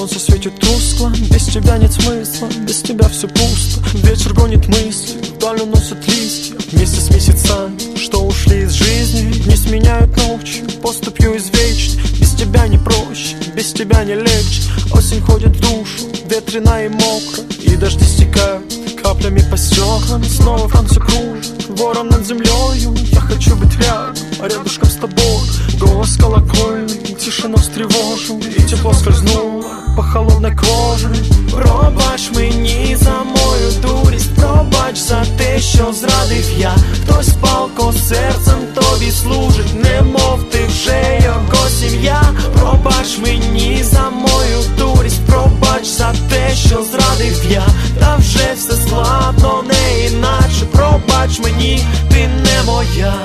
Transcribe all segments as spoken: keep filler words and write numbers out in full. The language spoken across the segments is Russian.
солнце светит тускло, без тебя нет смысла, без тебя все пусто. Вечер гонит мысли, вдаль уносят листья, вместе с месяцами, что ушли из жизни. Дни сменяют ночью, поступью извечной. Без тебя не проще, без тебя не легче. Осень ходит в душу, ветреная и мокрая, и дожди стекают каплями по стеклам. Снова Франция кружит, вором над землею. Я хочу быть рядом, а рядышком с тобой. Голос колокольный, тишину встревожил, и тепло скользнуло по холодной коже. Пробач мені за мою дурість, пробач за те, що зрадив я. Хтось палко серцем тобі служить, немов ти вже його сім'я. Пробач мені за мою дурість, пробач за те, що зрадив я. Та вже все складно, не іначе. Пробач мені, ти не моя.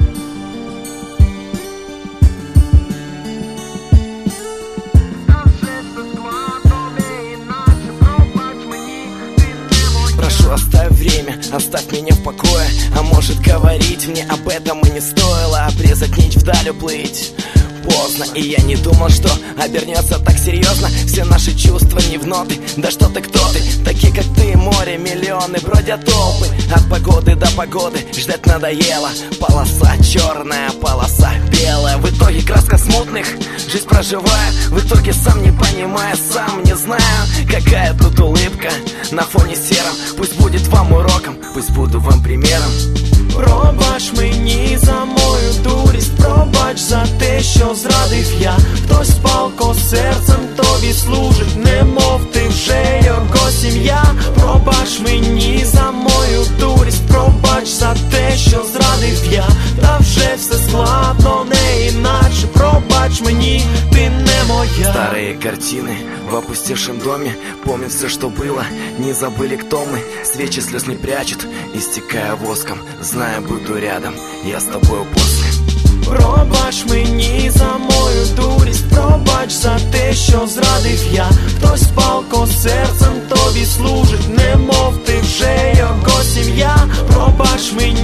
Прошу, оставь время, оставь меня в покое. А может, говорить мне об этом и не стоило. Обрезать нить вдаль, уплыть поздно. И я не думал, что обернется так серьезно. Все наши чувства не в ноты. Да что ты, кто ты? Такие, как ты, море, миллионы бродят толпы. От погоды до погоды ждать надоело. Полоса черная, полоса белая. В итоге краска смутных, жизнь проживая. В итоге сам не понимая, сам не знаю, какая тут улыбка на фоне сером. Пусть будет вам уроком, пусть буду вам примером. Пробач мені за мою дурість, пробач за те, що зрадив я. Хтось палко серцем тобі служить, немов ти вже його сім'я. Пробач мені за мою дурість, пробач за те, що зрадив я. Та вже все складно, не іначе. Пробач мені, ти не моя. Старые картины в опустевшем доме. Помню все, что было, не забыли, кто мы. Свечи слез не прячут, истекая воском. Зная, буду рядом, я с тобою после. Пробач мені за мою дурість, пробач за те, що зрадив я. Хтось палко серцем тобі служить, немов ти вже його сім'я. Пробач мені.